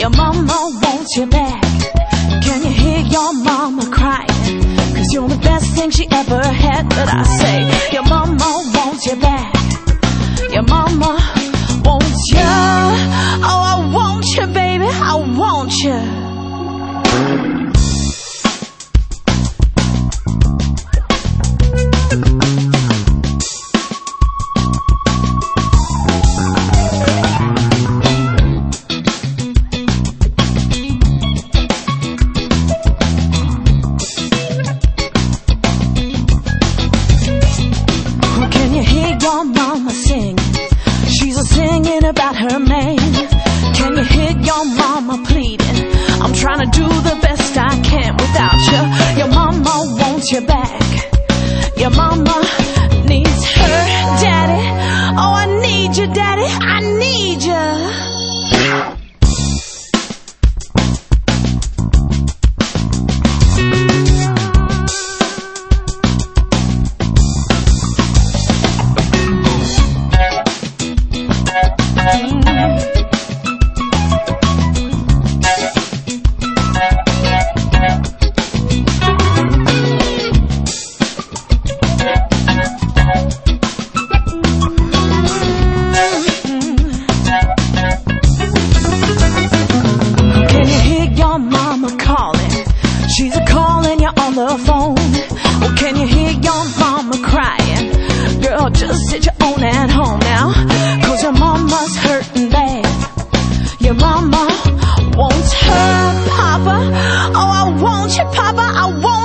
Your mama wants you back. Can you hear your mama crying? 'Cause you're the best thing she ever had. But I say, your mama wants you back. Your mama wants you. Oh, I want you, baby, I want you. Your mama singing, she's singing about her man. Can you hear your mama pleading? I'm trying to do the best I can without you. Your mama wants you back. Your mama needs her daddy. Oh, I need you, daddy, I need you. She's calling you on the phone. Oh, can you hear your mama crying? Girl, just sit your own at home now. 'Cause your mama's hurting bad. Your mama wants her papa. Oh, I want you, papa, I want